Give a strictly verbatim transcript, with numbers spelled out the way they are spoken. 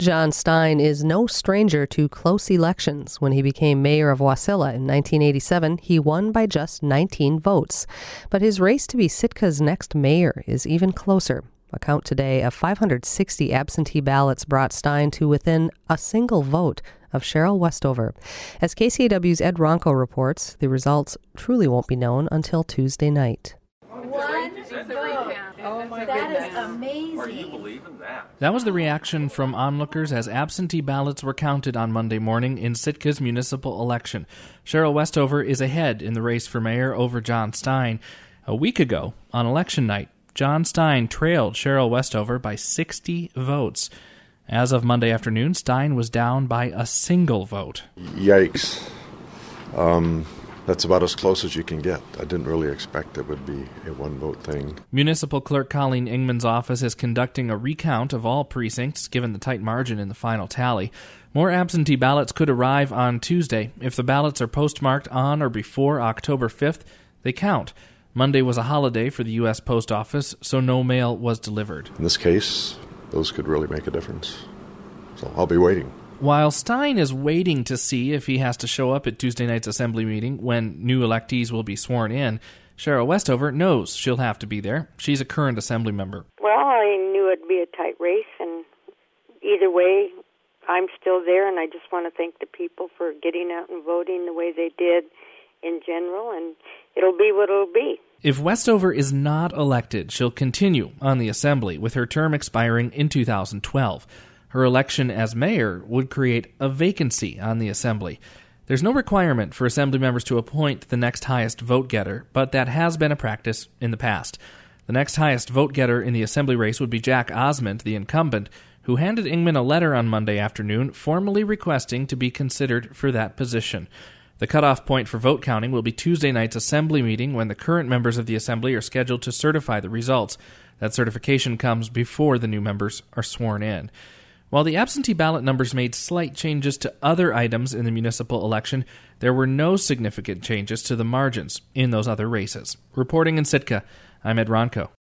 John Stein is no stranger to close elections. When he became mayor of Wasilla in nineteen eighty-seven, he won by just nineteen votes. But his race to be Sitka's next mayor is even closer. A count today of five hundred sixty absentee ballots brought Stein to within a single vote of Cheryl Westover. As K C A W's Ed Ronco reports, the results truly won't be known until Tuesday night. One vote. Oh my that goodness. Is amazing. Are you believing that? That was the reaction from onlookers as absentee ballots were counted on Monday morning in Sitka's municipal election. Cheryl Westover is ahead in the race for mayor over John Stein. A week ago, on election night, John Stein trailed Cheryl Westover by sixty votes. As of Monday afternoon, Stein was down by a single vote. Yikes. Um... That's about as close as you can get. I didn't really expect it would be a one-vote thing. Municipal Clerk Colleen Ingman's office is conducting a recount of all precincts, given the tight margin in the final tally. More absentee ballots could arrive on Tuesday. If the ballots are postmarked on or before October fifth, they count. Monday was a holiday for the U S Post Office, so no mail was delivered. In this case, those could really make a difference. So I'll be waiting. While Stein is waiting to see if he has to show up at Tuesday night's assembly meeting when new electees will be sworn in, Cheryl Westover knows she'll have to be there. She's a current assembly member. Well, I knew it'd be a tight race, and either way, I'm still there, and I just want to thank the people for getting out and voting the way they did in general, and it'll be what it'll be. If Westover is not elected, she'll continue on the assembly, with her term expiring in two thousand twelve. Her election as mayor would create a vacancy on the assembly. There's no requirement for assembly members to appoint the next highest vote-getter, but that has been a practice in the past. The next highest vote-getter in the assembly race would be Jack Osmond, the incumbent, who handed Ingman a letter on Monday afternoon formally requesting to be considered for that position. The cutoff point for vote counting will be Tuesday night's assembly meeting, when the current members of the assembly are scheduled to certify the results. That certification comes before the new members are sworn in. While the absentee ballot numbers made slight changes to other items in the municipal election, there were no significant changes to the margins in those other races. Reporting in Sitka, I'm Ed Ronco.